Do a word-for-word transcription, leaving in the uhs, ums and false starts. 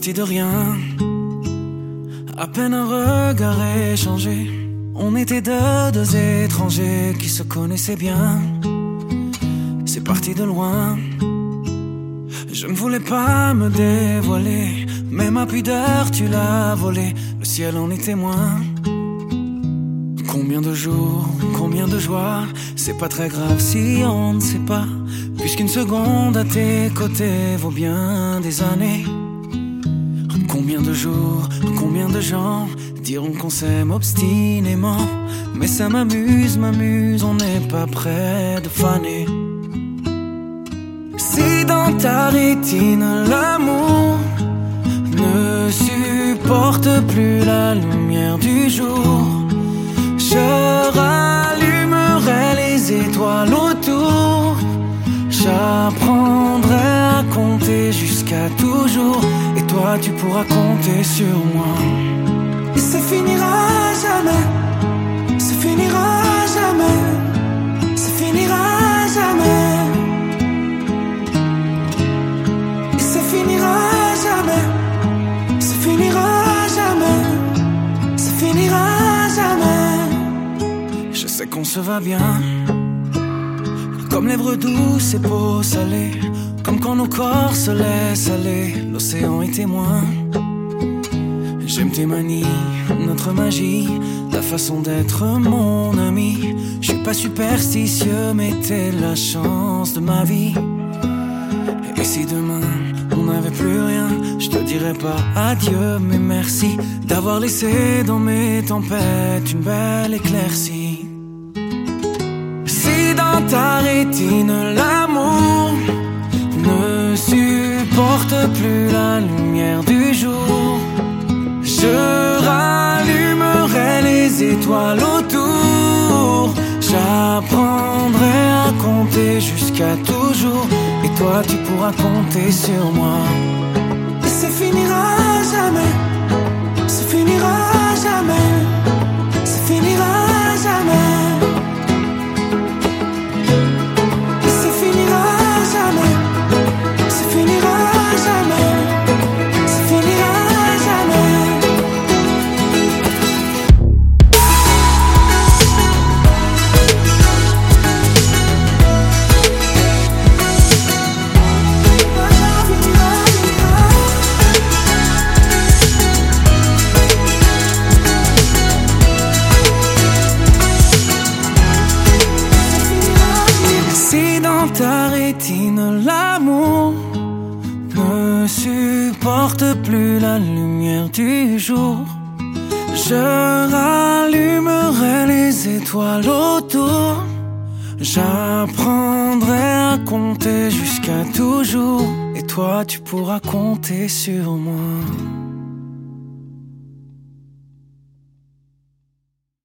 parti de rien, à peine un regard échangé. On était deux, deux étrangers qui se connaissaient bien. C'est parti de loin. Je ne voulais pas me dévoiler, mais ma pudeur tu l'as volée. Le ciel en est témoin. Combien de jours, combien de joies, c'est pas très grave si on ne sait pas, puisqu'une seconde à tes côtés vaut bien des années. Combien de jours, combien de gens diront qu'on s'aime obstinément, mais ça m'amuse, m'amuse, on n'est pas près de faner. Si dans ta rétine l'amour ne supporte plus la lumière du jour, je rallumerai les étoiles autour. J'apprendrai à compter jusqu'à toujours, et toi tu pourras compter sur moi. Et ça finira jamais, ça finira jamais, ça finira jamais. Et ça finira jamais, ça finira jamais, ça finira jamais. Je sais qu'on se va bien, comme lèvres douces et peau salée, comme quand nos corps se laissent aller, l'océan est témoin. J'aime tes manies, notre magie, ta façon d'être mon ami. Je suis pas superstitieux, mais t'es la chance de ma vie. Et si demain on n'avait plus rien, je te dirais pas adieu, mais merci d'avoir laissé dans mes tempêtes une belle éclaircie. Si dans ta rétine l'amour ne supporte plus la lumière du jour, je rallumerai les étoiles autour. J'apprendrai à compter jusqu'à toujours, et toi tu pourras compter sur moi. Et ça finira jamais, ça finira jamais, ça finira jamais. Ta rétine, l'amour ne supporte plus la lumière du jour. Je rallumerai les étoiles autour. J'apprendrai à compter jusqu'à toujours, et toi tu pourras compter sur moi.